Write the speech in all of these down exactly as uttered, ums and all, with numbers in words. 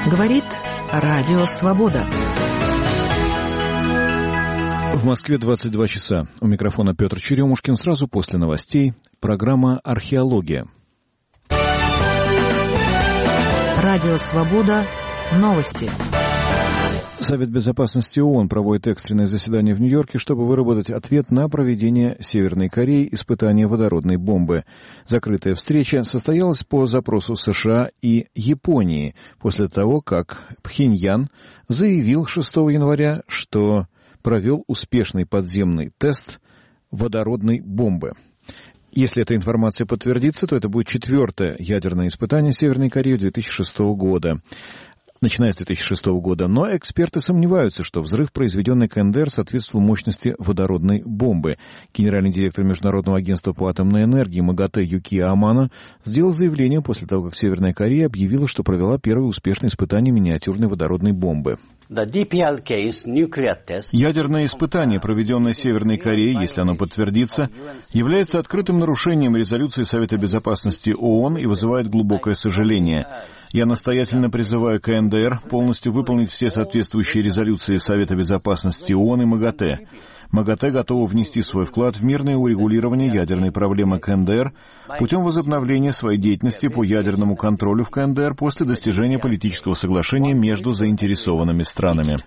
Говорит Радио Свобода. В Москве двадцать два часа. У микрофона Петр Черемушкин. Сразу после новостей программа «Археология». Радио Свобода. Новости. Совет Безопасности ООН проводит экстренное заседание в Нью-Йорке, чтобы выработать ответ на проведение Северной Кореи испытания водородной бомбы. Закрытая встреча состоялась по запросу США и Японии после того, как Пхеньян заявил шестого января, что провел успешный подземный тест водородной бомбы. Если эта информация подтвердится, то это будет четвертое ядерное испытание Северной Кореи две тысячи шестого года. Начиная с две тысячи шестого года. Но эксперты сомневаются, что взрыв, произведенный КНДР, соответствовал мощности водородной бомбы. Генеральный директор Международного агентства по атомной энергии МАГАТЭ Юкия Амано сделал заявление после того, как Северная Корея объявила, что провела первое успешное испытание миниатюрной водородной бомбы. Ядерное испытание, проведенное Северной Кореей, если оно подтвердится, является открытым нарушением резолюции Совета Безопасности ООН и вызывает глубокое сожаление. Я настоятельно призываю КНДР полностью выполнить все соответствующие резолюции Совета Безопасности ООН и МАГАТЭ. МАГАТЭ готова внести свой вклад в мирное урегулирование ядерной проблемы КНДР путем возобновления своей деятельности по ядерному контролю в КНДР после достижения политического соглашения между заинтересованными странами.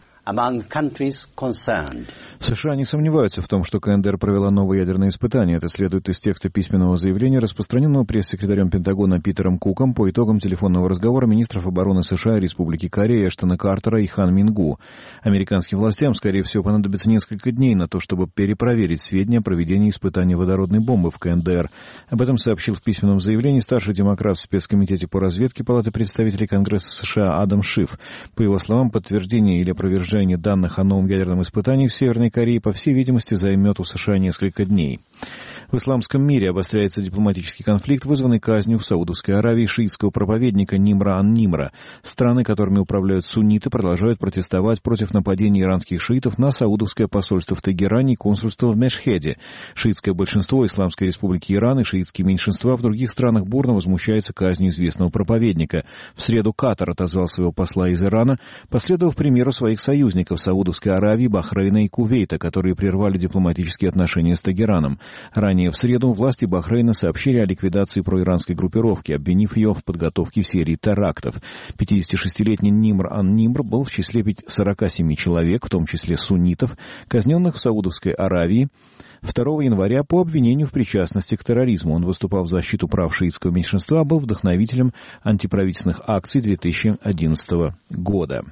США не сомневаются в том, что КНДР провела новое ядерное испытание. Это следует из текста письменного заявления, распространенного пресс-секретарем Пентагона Питером Куком по итогам телефонного разговора министров обороны США и Республики Корея Эштона Картера и Хан Мингу. Американским властям, скорее всего, понадобится несколько дней на то, чтобы перепроверить сведения о проведении испытаний водородной бомбы в КНДР. Об этом сообщил в письменном заявлении старший демократ в спецкомитете по разведке Палаты представителей Конгресса США Адам Шиф. По его словам, подтверждение или опровержение данных о новом ядерном испытании в Северной Корее, по всей видимости, займет у США несколько дней. В исламском мире обостряется дипломатический конфликт, вызванный казнью в Саудовской Аравии шиитского проповедника Нимра ан-Нимра. Страны, которыми управляют сунниты, продолжают протестовать против нападений иранских шиитов на саудовское посольство в Тегеране и консульство в Мешхеде. Шиитское большинство Исламской Республики Иран и шиитские меньшинства в других странах бурно возмущаются казнью известного проповедника. В среду Катар отозвал своего посла из Ирана, последовав примеру своих союзников Саудовской Аравии, Бахрейна и Кувейта, которые прервали дипломатические отношения с Тегераном. Ранее в среду власти Бахрейна сообщили о ликвидации проиранской группировки, обвинив ее в подготовке серии терактов. пятидесятишестилетний Нимр ан-Нимр был в числе сорока семи человек, в том числе суннитов, казненных в Саудовской Аравии второго января по обвинению в причастности к терроризму. Он выступал в защиту прав шиитского меньшинства, был вдохновителем антиправительственных акций две тысячи одиннадцатого года.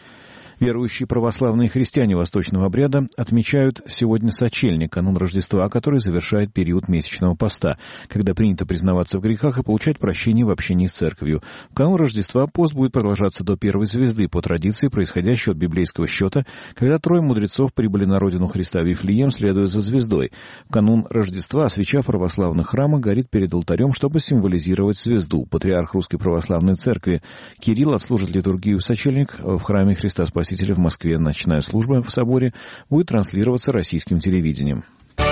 Верующие православные христиане восточного обряда отмечают сегодня сочельник, канун Рождества, который завершает период месячного поста, когда принято признаваться в грехах и получать прощение в общении с церковью. В канун Рождества пост будет продолжаться до первой звезды, по традиции, происходящей от библейского счета, когда трое мудрецов прибыли на родину Христа в Вифлеем, следуя за звездой. В канун Рождества свеча в православных храмах горит перед алтарем, чтобы символизировать звезду. Патриарх Русской Православной Церкви Кирилл отслужит литургию в сочельник в храме Христа Спасителя в Москве. Ночная служба в соборе будет транслироваться российским телевидением.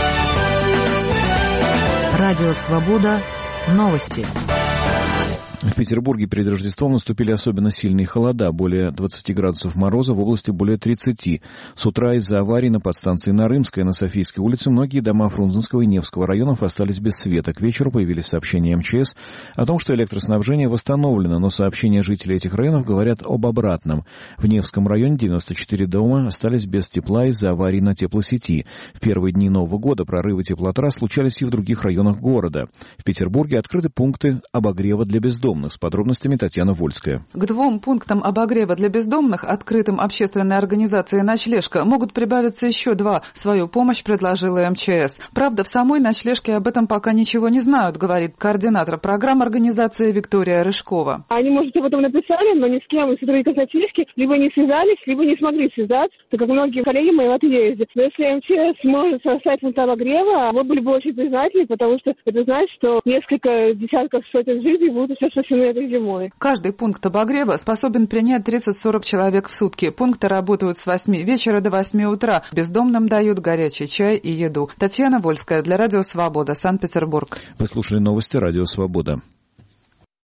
Радио Свобода. Новости. В Петербурге перед Рождеством наступили особенно сильные холода, более двадцати градусов мороза, в области более тридцати. С утра из-за аварии на подстанции Нарымская на Софийской улице многие дома Фрунзенского и Невского районов остались без света. К вечеру появились сообщения МЧС о том, что электроснабжение восстановлено, но сообщения жителей этих районов говорят об обратном. В Невском районе девяносто четыре дома остались без тепла из-за аварии на теплосети. В первые дни Нового года прорывы теплотрасс случались и в других районах города. В Петербурге открыты пункты обогрева для бездомных. С подробностями Татьяна Вольская. К двум пунктам обогрева для бездомных, открытым общественной организацией «Ночлежка», могут прибавиться еще два. Свою помощь предложила МЧС. Правда, в самой «Ночлежке» об этом пока ничего не знают, говорит координатор программ организации Виктория Рыжкова. Они, может, об этом написали, но ни с кем из сотрудников «Ночлежки» либо не связались, либо не смогли связаться, так как многие коллеги мои в отъезде. Но если МЧС может составить пункт обогрева, мы были бы очень признательны, потому что это значит, что несколько десятков сотен жизней будут сейчас этой зимой. Каждый пункт обогрева способен принять тридцать-сорок человек в сутки. Пункты работают с восьми вечера до восьми утра. Бездомным дают горячий чай и еду. Татьяна Вольская для Радио Свобода, Санкт-Петербург. Вы слушали новости Радио Свобода.